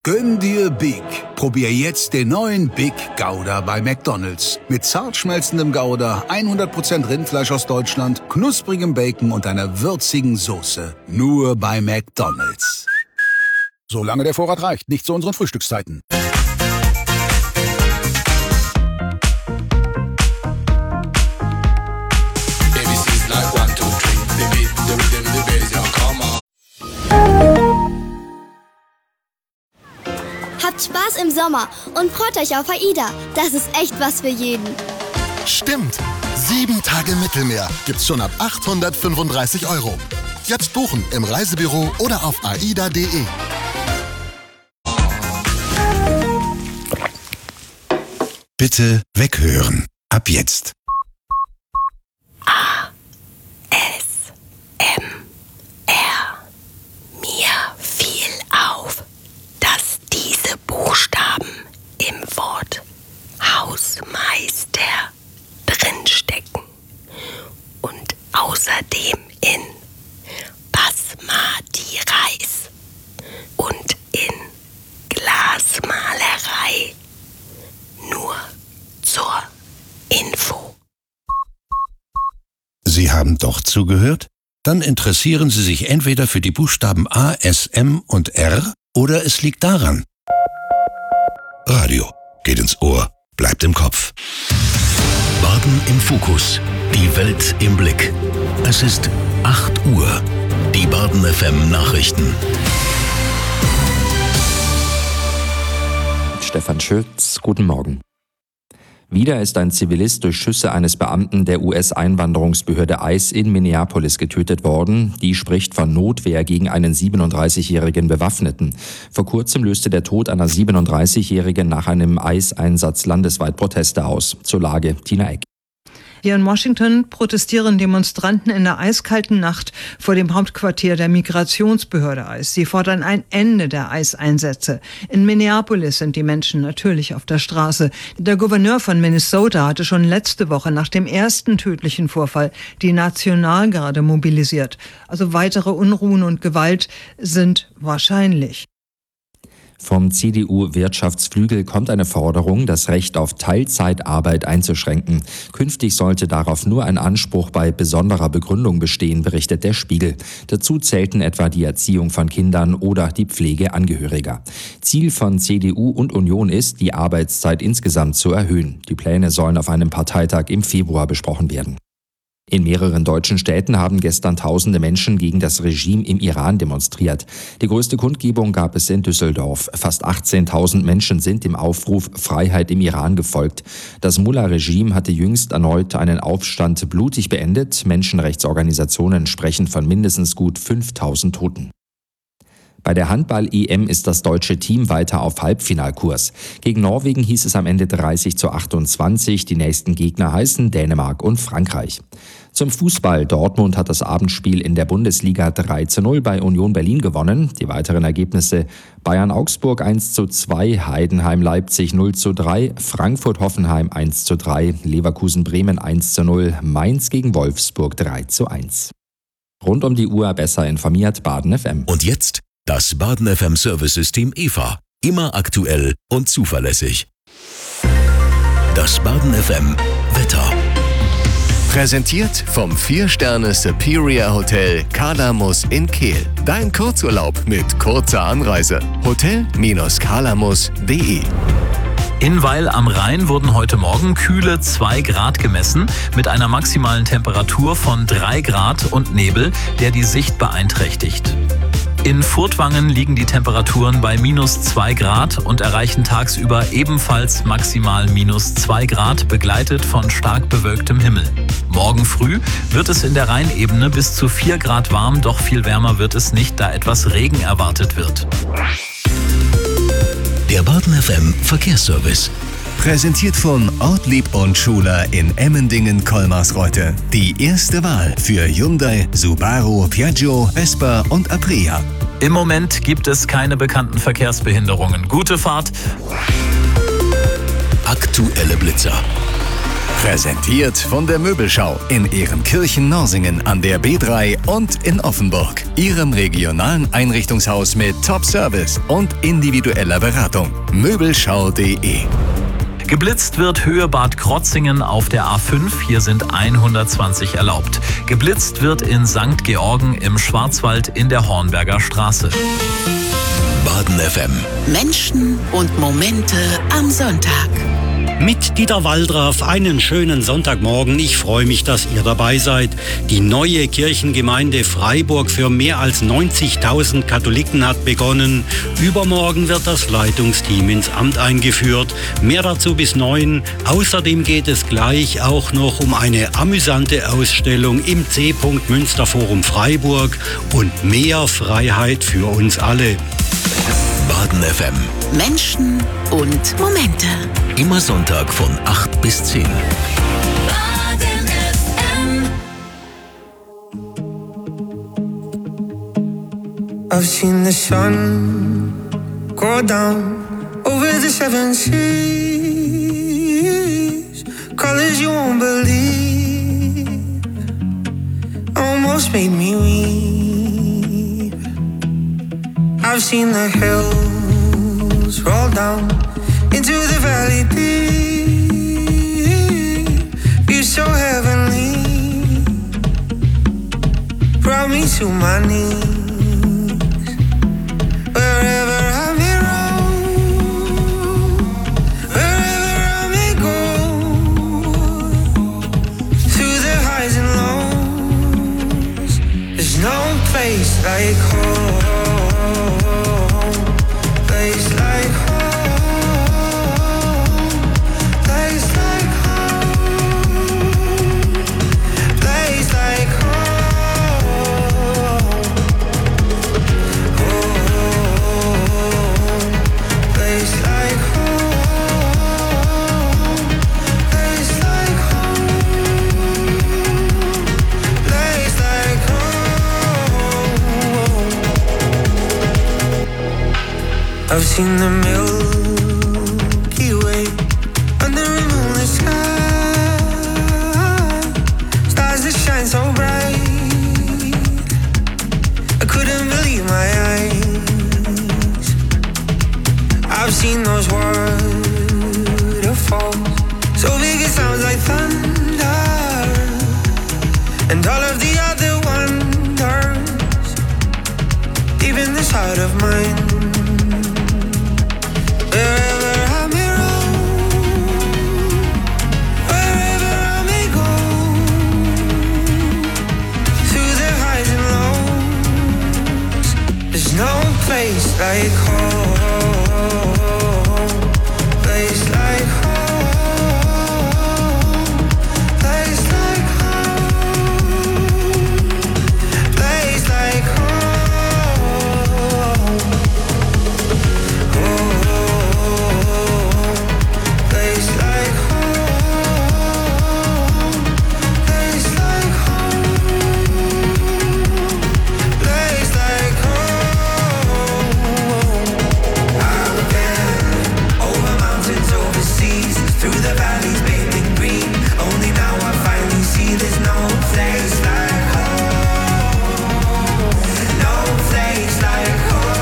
Gönn dir Big. Probier jetzt den neuen Big Gouda bei McDonald's. Mit zart schmelzendem Gouda, 100% Rindfleisch aus Deutschland, knusprigem Bacon und einer würzigen Soße. Nur bei McDonald's. Solange der Vorrat reicht, nicht zu unseren Frühstückszeiten. Habt Spaß im Sommer und freut euch auf AIDA. Das ist echt was für jeden. Stimmt! 7 Tage Mittelmeer gibt's schon ab 835 €. Jetzt buchen im Reisebüro oder auf aida.de. Bitte weghören. Ab jetzt. Mir fiel auf, dass diese Buchstaben im Wort Hausmeister drinstecken und außerdem in Basmati Reis und in Glasmalerei. Nur zur Info. Sie haben doch zugehört? Dann interessieren Sie sich entweder für die Buchstaben A, S, M und R oder es liegt daran. Radio geht ins Ohr, bleibt im Kopf. Baden im Fokus. Die Welt im Blick. Es ist 8 Uhr. Die Baden FM Nachrichten. Stefan Schütz, guten Morgen. Wieder ist ein Zivilist durch Schüsse eines Beamten der US-Einwanderungsbehörde ICE in Minneapolis getötet worden. Die spricht von Notwehr gegen einen 37-jährigen Bewaffneten. Vor kurzem löste der Tod einer 37-jährigen nach einem ICE-Einsatz landesweit Proteste aus. Zur Lage Tina Eck. Hier in Washington protestieren Demonstranten in der eiskalten Nacht vor dem Hauptquartier der Migrationsbehörde ICE. Sie fordern ein Ende der ICE-Einsätze. In Minneapolis sind die Menschen natürlich auf der Straße. Der Gouverneur von Minnesota hatte schon letzte Woche nach dem ersten tödlichen Vorfall die Nationalgarde mobilisiert. Also weitere Unruhen und Gewalt sind wahrscheinlich. Vom CDU-Wirtschaftsflügel kommt eine Forderung, das Recht auf Teilzeitarbeit einzuschränken. Künftig sollte darauf nur ein Anspruch bei besonderer Begründung bestehen, berichtet der Spiegel. Dazu zählten etwa die Erziehung von Kindern oder die Pflege Angehöriger. Ziel von CDU und Union ist, die Arbeitszeit insgesamt zu erhöhen. Die Pläne sollen auf einem Parteitag im Februar besprochen werden. In mehreren deutschen Städten haben gestern tausende Menschen gegen das Regime im Iran demonstriert. Die größte Kundgebung gab es in Düsseldorf. Fast 18.000 Menschen sind dem Aufruf Freiheit im Iran gefolgt. Das Mullah-Regime hatte jüngst erneut einen Aufstand blutig beendet. Menschenrechtsorganisationen sprechen von mindestens gut 5.000 Toten. Bei der Handball-EM ist das deutsche Team weiter auf Halbfinalkurs. Gegen Norwegen hieß es am Ende 30:28. Die nächsten Gegner heißen Dänemark und Frankreich. Zum Fußball. Dortmund hat das Abendspiel in der Bundesliga 3:0 bei Union Berlin gewonnen. Die weiteren Ergebnisse: Bayern-Augsburg 1:2, Heidenheim-Leipzig 0:3, Frankfurt-Hoffenheim 1:3, Leverkusen-Bremen 1:0, Mainz gegen Wolfsburg 3:1. Rund um die Uhr besser informiert Baden FM. Und jetzt das Baden FM Service-System EVA. Immer aktuell und zuverlässig. Das Baden FM Wetter. Präsentiert vom 4-Sterne Superior Hotel Calamus in Kehl. Dein Kurzurlaub mit kurzer Anreise. Hotel-calamus.de. In Weil am Rhein wurden heute Morgen kühle 2 Grad gemessen, mit einer maximalen Temperatur von 3 Grad und Nebel, der die Sicht beeinträchtigt. In Furtwangen liegen die Temperaturen bei -2 Grad und erreichen tagsüber ebenfalls maximal -2 Grad, begleitet von stark bewölktem Himmel. Morgen früh wird es in der Rheinebene bis zu 4 Grad warm, doch viel wärmer wird es nicht, da etwas Regen erwartet wird. Der Baden FM Verkehrsservice. Präsentiert von Ortlieb und Schuler in Emmendingen-Kolmarsreuth. Die erste Wahl für Hyundai, Subaru, Piaggio, Vespa und Aprilia. Im Moment gibt es keine bekannten Verkehrsbehinderungen. Gute Fahrt! Aktuelle Blitzer. Präsentiert von der Möbelschau in Ehrenkirchen-Norsingen an der B3 und in Offenburg. Ihrem regionalen Einrichtungshaus mit Top-Service und individueller Beratung. Möbelschau.de. Geblitzt wird Höhe Bad Krotzingen auf der A5. Hier sind 120 erlaubt. Geblitzt wird in St. Georgen im Schwarzwald in der Hornberger Straße. Baden FM. Menschen und Momente am Sonntag. Mit Dieter Waldraff einen schönen Sonntagmorgen. Ich freue mich, dass ihr dabei seid. Die neue Kirchengemeinde Freiburg für mehr als 90.000 Katholiken hat begonnen. Übermorgen wird das Leitungsteam ins Amt eingeführt. Mehr dazu bis 9. Außerdem geht es gleich auch noch um eine amüsante Ausstellung im C. Münsterforum Freiburg und mehr Freiheit für uns alle. Baden FM. Menschen und Momente. Immer Sonntag von 8 bis 10. Baden FM. I've seen the sun go down over the 7 seas. Colors you won't believe almost made me weep. I've seen the hills roll down into the valley deep. You're so heavenly, brought me to my knees. Wherever I may roam, wherever I may go, through the highs and lows, there's no place like home. Place like home, place like home, place like home, place like home, place like home, place like home. I've seen the Milky Way under a moonlit sky, stars that shine so bright, I couldn't believe my eyes. I've seen those waterfalls, so big it sounds like thunder, and all of the other wonders, deep in this heart of mine. Wherever I may roam, wherever I may go, through the highs and lows, there's no place like home, place like home, place like home, place like home. Place like home, place like home, place like home. I've been over mountains, overseas, through the valleys, bathed in green. Only now I finally see there's no place like home, no place like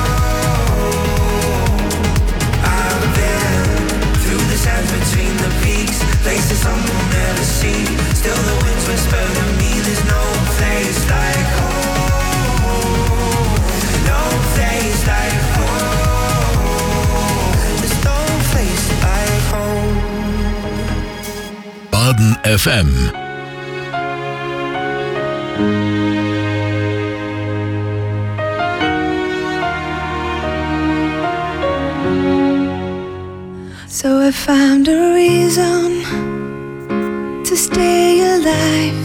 home. I've been through the sands between the peaks, places some will never see. Still the winds whisper to me, there's no place like home, no place like home. There's no place like home. Baden FM. So I found a reason to stay alive.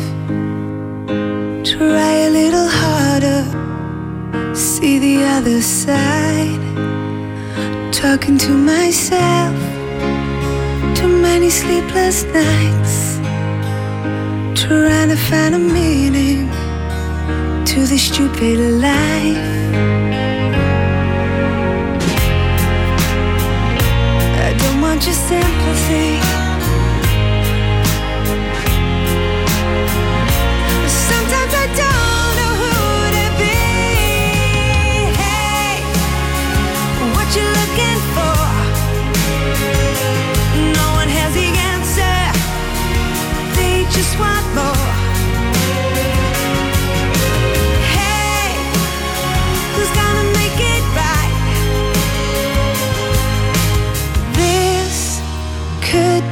Try a little harder, see the other side. Talking to myself, too many sleepless nights, trying to find a meaning to this stupid life. I don't want your sympathy,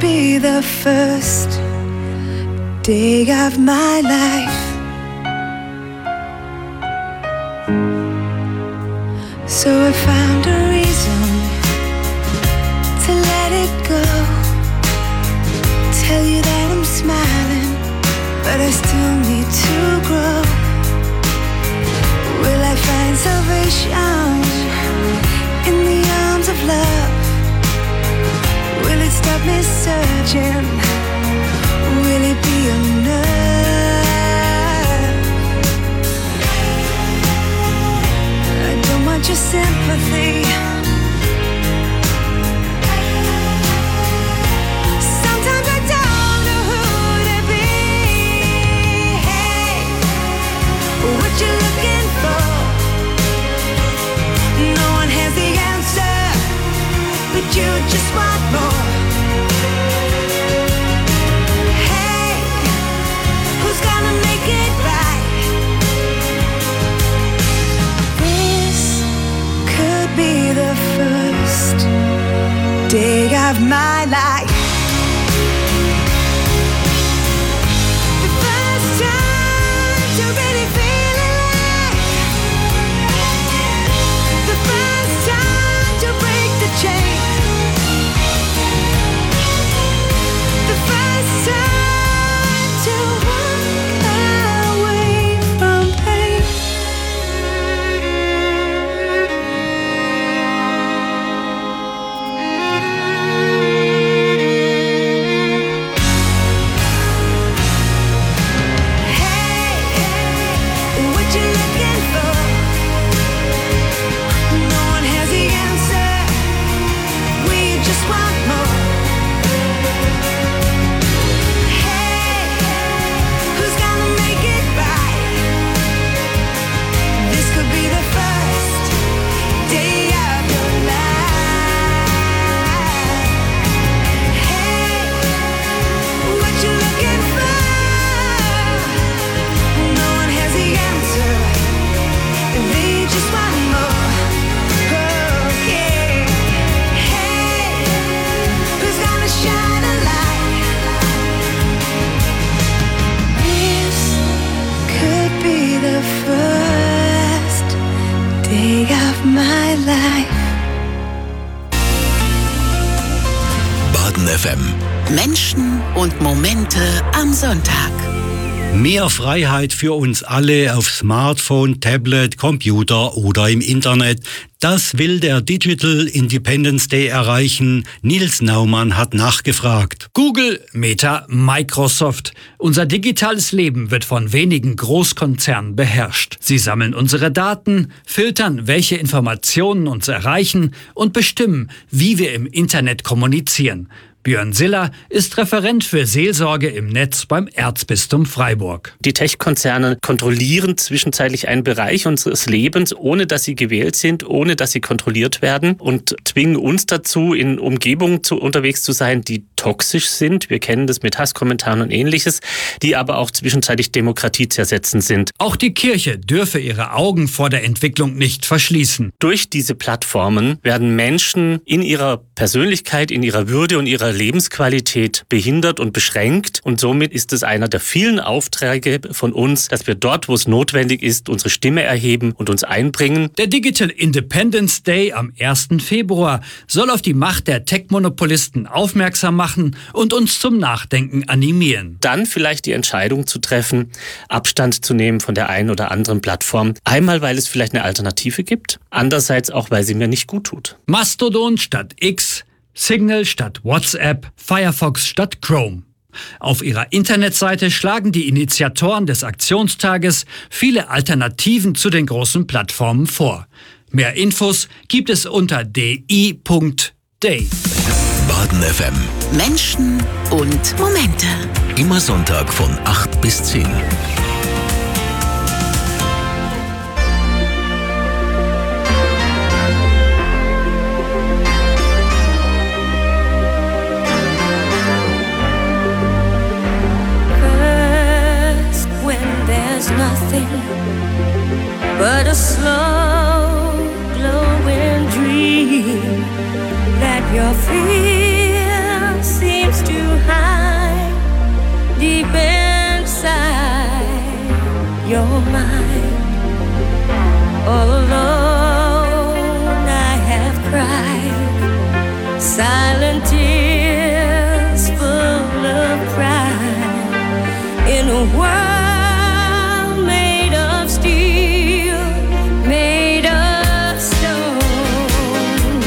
be the first day of my life. So I found a reason to let it go. Tell you that I'm smiling, but I still need to grow. Will I find salvation in the arms of love? Will it stop me searching? Will it be enough? I don't want your sympathy. Sometimes I don't know who to be. Hey, what you looking for? No one has the answer, but you just want more. Hey, who's gonna make it right? This could be the first day of my life. The first time to really feel alive. The first time to break the chain. The first time to walk away from pain. Hey, what you looking for? No one has the answer. We just want more. Hey, who's gonna make it right? This could be the first day of your life. Hey, what you looking for? No one has the answer. They just want more. Oh, yeah. Hey, who's gonna shine a light? This could be the first day of my life. Baden FM. Menschen und Momente am Sonntag. Mehr Freiheit für uns alle auf Smartphone, Tablet, Computer oder im Internet. Das will der Digital Independence Day erreichen. Nils Naumann hat nachgefragt. Google, Meta, Microsoft. Unser digitales Leben wird von wenigen Großkonzernen beherrscht. Sie sammeln unsere Daten, filtern, welche Informationen uns erreichen und bestimmen, wie wir im Internet kommunizieren. Björn Siller ist Referent für Seelsorge im Netz beim Erzbistum Freiburg. Die Tech-Konzerne kontrollieren zwischenzeitlich einen Bereich unseres Lebens, ohne dass sie gewählt sind, ohne dass sie kontrolliert werden und zwingen uns dazu, in Umgebungen unterwegs zu sein, die toxisch sind. Wir kennen das mit Hasskommentaren und Ähnliches, die aber auch zwischenzeitlich demokratiezersetzend sind. Auch die Kirche dürfe ihre Augen vor der Entwicklung nicht verschließen. Durch diese Plattformen werden Menschen in ihrer Persönlichkeit, in ihrer Würde und ihrer Lebensqualität behindert und beschränkt. Und somit ist es einer der vielen Aufträge von uns, dass wir dort, wo es notwendig ist, unsere Stimme erheben und uns einbringen. Der Digital Independence Day am 1. Februar soll auf die Macht der Tech-Monopolisten aufmerksam machen und uns zum Nachdenken animieren. Dann vielleicht die Entscheidung zu treffen, Abstand zu nehmen von der einen oder anderen Plattform. Einmal, weil es vielleicht eine Alternative gibt, andererseits auch, weil sie mir nicht gut tut. Mastodon statt X, Signal statt WhatsApp, Firefox statt Chrome. Auf ihrer Internetseite schlagen die Initiatoren des Aktionstages viele Alternativen zu den großen Plattformen vor. Mehr Infos gibt es unter di.day. Baden FM. Menschen und Momente. Immer Sonntag von 8 bis 10. Nothing but a slow glowing dream that your fear seems to deep inside your mind. All alone I have cried silent tears full of pride in a world made of steel, made of stone.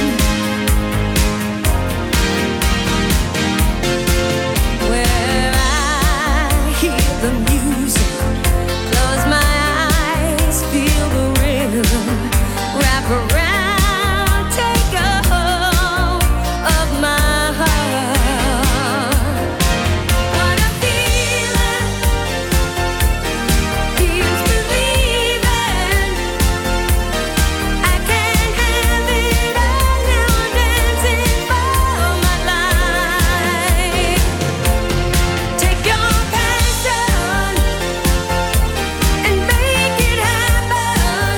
Where I hear the music, close my eyes, feel the rhythm, wrap around, take a hold of my heart. What a feeling, feels believing. I can't have it all now, dancing for my life. Take your passion and make it happen.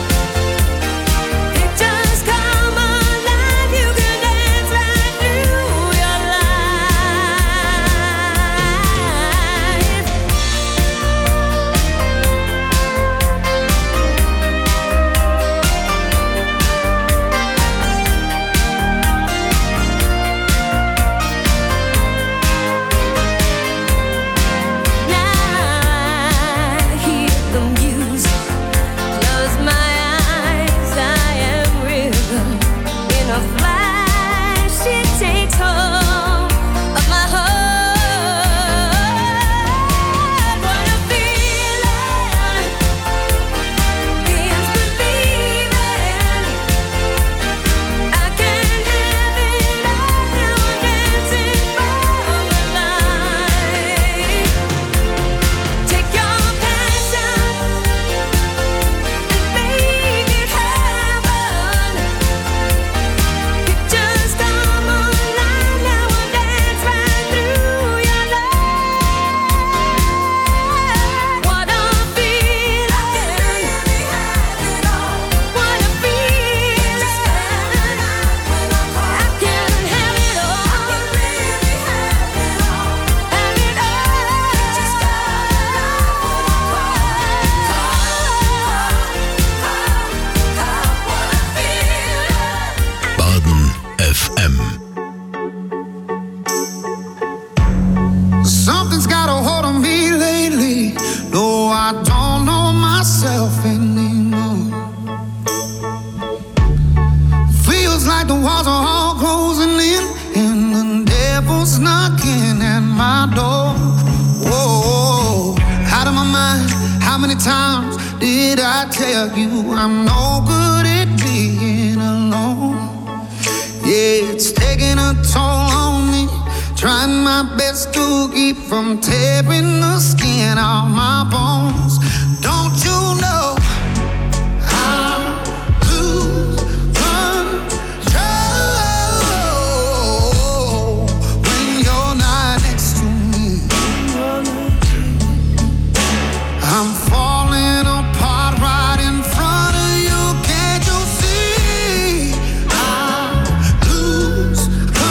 It just come alive. You can dance right through your Now I hear the music, close my eyes, I am rhythm. In a flash, it takes hold of my heart. What a feeling, feels believing. I can't have it all now, dancing for my life. Take your passion and make it happen. It just come alive now, I'll dance right through your life. What a feeling, what a feeling. I can have it all, have it Baden FM. Something's got a hold on me lately. No, I don't know myself anymore. Feels like the walls are all closing in, and the devil's knocking at my door. Whoa, out of my mind. How many times did I tell you I'm no good at being alone? Yeah, it's taking a toll on me. Trying my best to keep from tearing the skin off my bones. Don't you know I lose control when you're not next to me? I'm falling apart right in front of you. Can't you see? I lose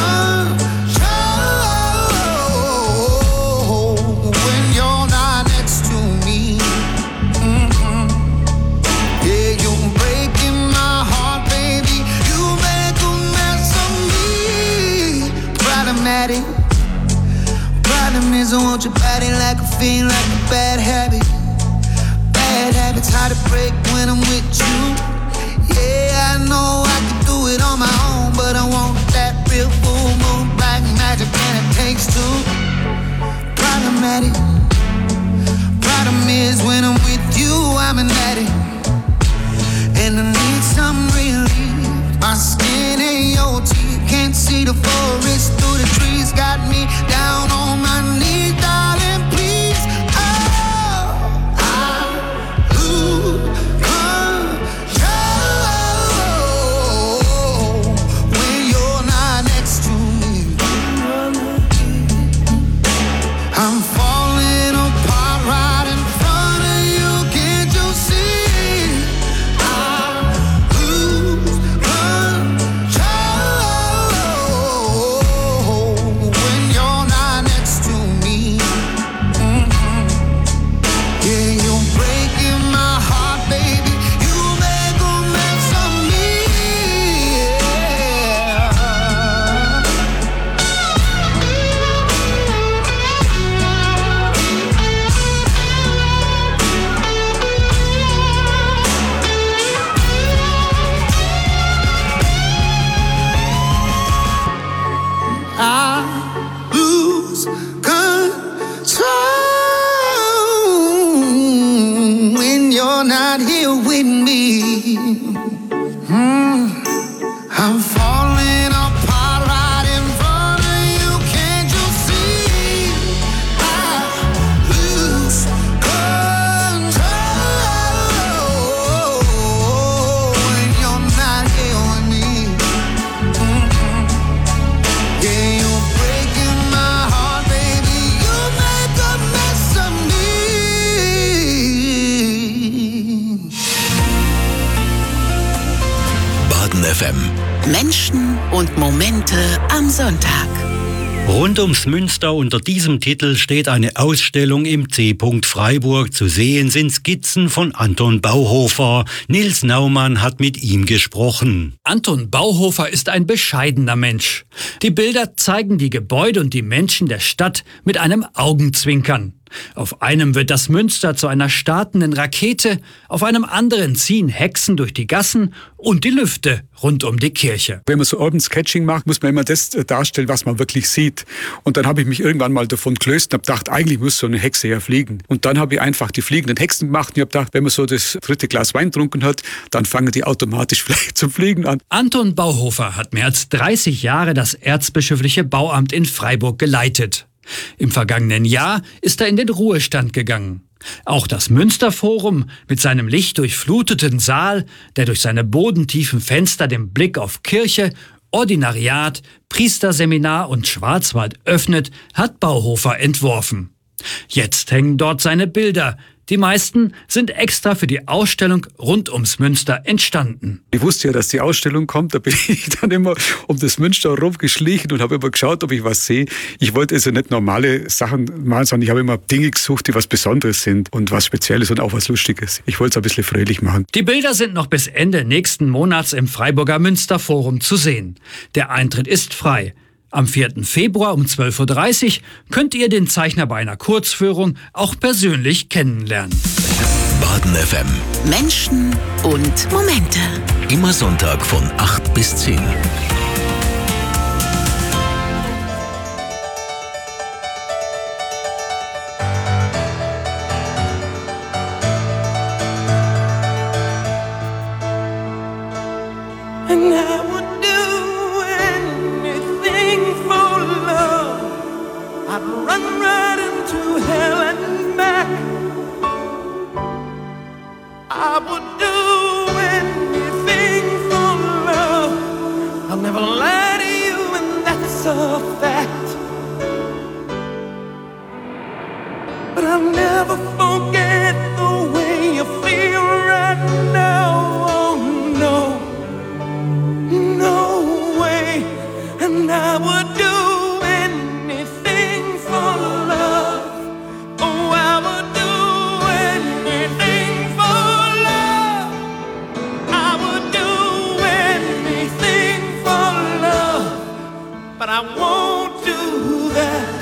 control when you're not next to me. Yeah, you're breaking my heart, baby. You make a mess of me. Problematic. Problem is I want your body like a fiend, like a bad habit. Bad habits hard to break when I'm with you. Yeah, I know I can do it on my own, but I want that real full moon black magic, and it takes two. Problematic. Problem is when I'm with you, I'm an addict, and I need some relief. My skin ain't your teeth, can't see the forest through the trees. Got me down on my knees, darling, please. I'm falling apart right in front of you. Can't you see? I lose control when you're not next to me. Menschen und Momente am Sonntag. Rund ums Münster unter diesem Titel steht eine Ausstellung im C. Freiburg. Zu sehen sind Skizzen von Anton Bauhofer. Nils Naumann hat mit ihm gesprochen. Anton Bauhofer ist ein bescheidener Mensch. Die Bilder zeigen die Gebäude und die Menschen der Stadt mit einem Augenzwinkern. Auf einem wird das Münster zu einer startenden Rakete, auf einem anderen ziehen Hexen durch die Gassen und die Lüfte rund um die Kirche. Wenn man so Urban Sketching macht, muss man immer das darstellen, was man wirklich sieht. Und dann habe ich mich irgendwann mal davon gelöst und habe gedacht, eigentlich muss so eine Hexe ja fliegen. Und dann habe ich einfach die fliegenden Hexen gemacht und ich habe gedacht, wenn man so das 3. Glas Wein getrunken hat, dann fangen die automatisch vielleicht zum Fliegen an. Anton Bauhofer hat mehr als 30 Jahre das erzbischöfliche Bauamt in Freiburg geleitet. Im vergangenen Jahr ist er in den Ruhestand gegangen. Auch das Münsterforum mit seinem lichtdurchfluteten Saal, der durch seine bodentiefen Fenster den Blick auf Kirche, Ordinariat, Priesterseminar und Schwarzwald öffnet, hat Bauhofer entworfen. Jetzt hängen dort seine Bilder. Die meisten sind extra für die Ausstellung rund ums Münster entstanden. Ich wusste ja, dass die Ausstellung kommt, da bin ich dann immer um das Münster rumgeschlichen und habe immer geschaut, ob ich was sehe. Ich wollte also nicht normale Sachen malen, sondern ich habe immer Dinge gesucht, die was Besonderes sind und was Spezielles und auch was Lustiges. Ich wollte es ein bisschen fröhlich machen. Die Bilder sind noch bis Ende nächsten Monats im Freiburger Münsterforum zu sehen. Der Eintritt ist frei. Am 4. Februar um 12.30 Uhr könnt ihr den Zeichner bei einer Kurzführung auch persönlich kennenlernen. Baden FM. Menschen und Momente. Immer Sonntag von 8 bis 10. And I would do anything for love. I'd run right into hell and back. I would do anything for love. I'll never lie to you, and that's a fact. But I'll never forget the way you feel right now. Oh no. No way, and I would do anything for love. Oh, I would do anything for love. I would do anything for love, but I won't do that.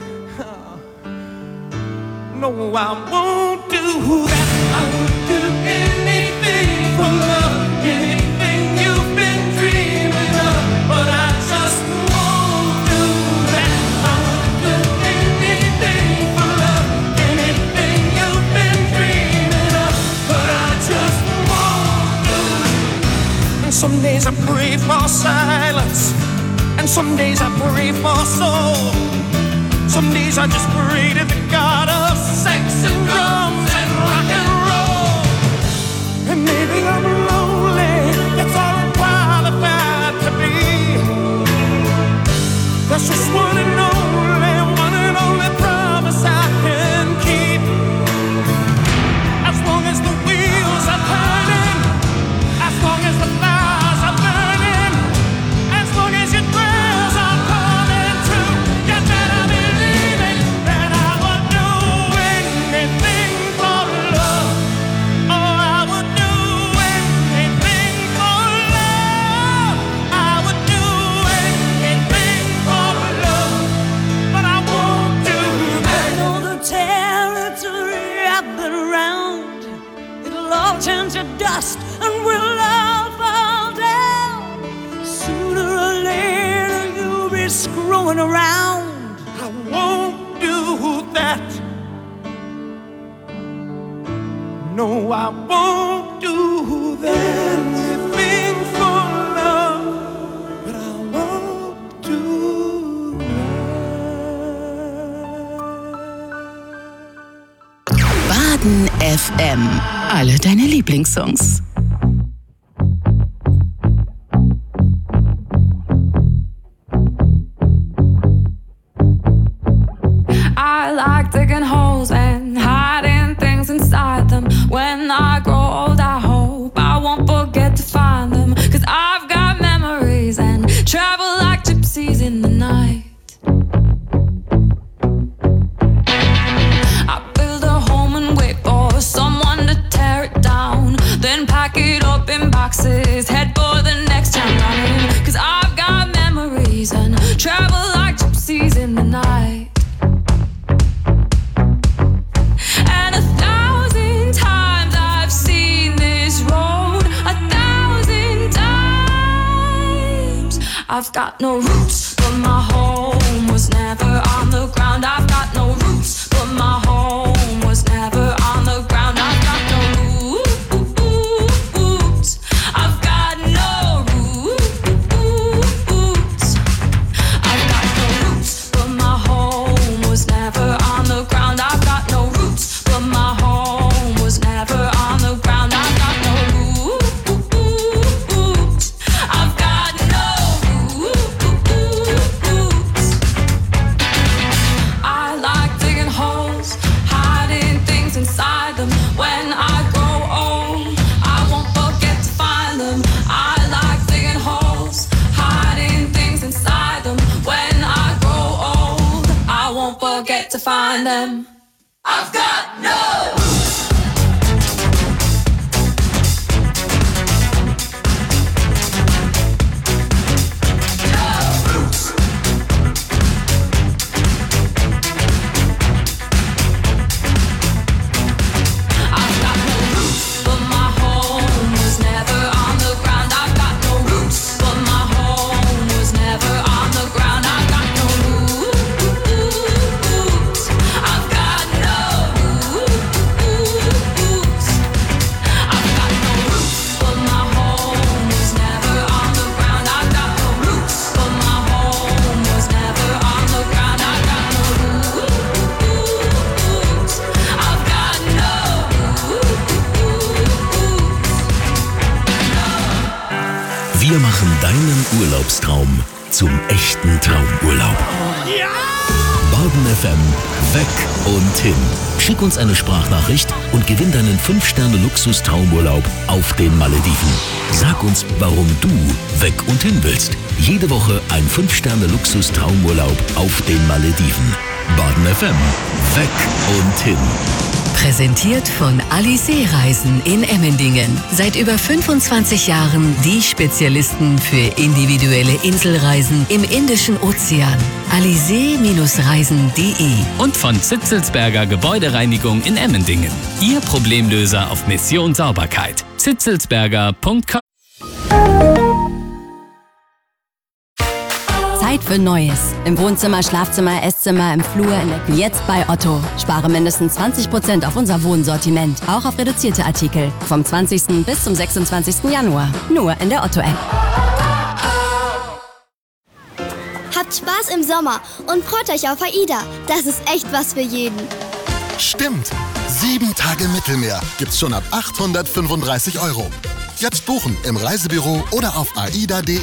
No, I won't do that. I would do anything for love, anything you've been dreaming of, but I just won't do that. I would do anything for love, anything you've been dreaming of, but I just won't do it. And some days I pray for silence, and some days I pray for soul. Some days I just pray to the God of sex and drums and rock and roll. And maybe I'm lonely, that's all I'm qualified to be. That's just one and only promise I can keep. As long as the wheels are turning, as long as the fires are burning, as long as your prayers are coming true, you better believe it, that I would do anything for love. Oh, I would do anything for love. I would do anything for love, but I won't do that. I know the territory I've been around, it'll all turn to dust and we'll all fall down. Sooner or later you'll be screwing around. I won't do that. No, I won't do that. Anything for love, but I won't do Baden FM. Alle deine Lieblingssongs. I like digging holes and hiding things inside them. When I grow old, I hope I won't forget to find them. 'Cause I've got memories travel like gypsies in the night. And 1,000 times I've seen this road, 1,000 times. I've got no roots, but my home was never on the ground. I've got no roots, but my home was never on the ground. I've got no roots. I've got no roots. I've got no roots, but my home was never on the ground. I've got no roots, but my home was never on the ground. I've got no roots. I've got no roots. I like digging holes, hiding things inside them. When I grow old, I won't forget to find them. I like digging holes, hiding things inside them. When I grow old, I won't forget to find them. I've got no roots. But my home was never on the ground. I've got no roots, but my home was never on the ground. I've got no roots. I've got no roots. I've got no roots, but my home was never on the ground. I've got no roots, but my home was never on the ground. I've got no roots. I've got no Wir machen deinen Urlaubstraum zum echten Traumurlaub. Baden FM, weg und hin. Schick uns eine Sprachnachricht und gewinn deinen 5-Sterne-Luxus-Traumurlaub auf den Malediven. Sag uns, warum du weg und hin willst. Jede Woche ein 5-Sterne-Luxus-Traumurlaub auf den Malediven. Baden FM, weg und hin. Präsentiert von Alizé Reisen in Emmendingen. Seit über 25 Jahren die Spezialisten für individuelle Inselreisen im Indischen Ozean. Alizé-reisen.de. Und von Zitzelsberger Gebäudereinigung in Emmendingen. Ihr Problemlöser auf Mission Sauberkeit. zitzelsberger.com. Zeit für Neues. Im Wohnzimmer, Schlafzimmer, Esszimmer, im Flur, in der jetzt bei Otto. Spare mindestens 20% auf unser Wohnsortiment. Auch auf reduzierte Artikel. Vom 20. bis zum 26. Januar. Nur in der Otto-App. Habt Spaß im Sommer und freut euch auf AIDA. Das ist echt was für jeden. Stimmt. 7 Tage Mittelmeer gibt's schon ab 835 €. Jetzt buchen im Reisebüro oder auf aida.de.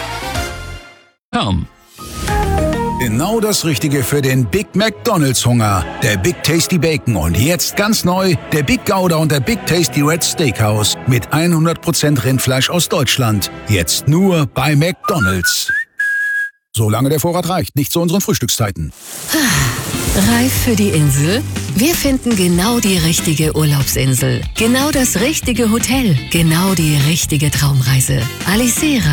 Genau das Richtige für den Big McDonald's Hunger. Der Big Tasty Bacon und jetzt ganz neu der Big Gouda und der Big Tasty Red Steakhouse mit 100% Rindfleisch aus Deutschland. Jetzt nur bei McDonald's. Solange der Vorrat reicht, nicht zu unseren Frühstückszeiten. Reif für die Insel? Wir finden genau die richtige Urlaubsinsel. Genau das richtige Hotel. Genau die richtige Traumreise. Alizé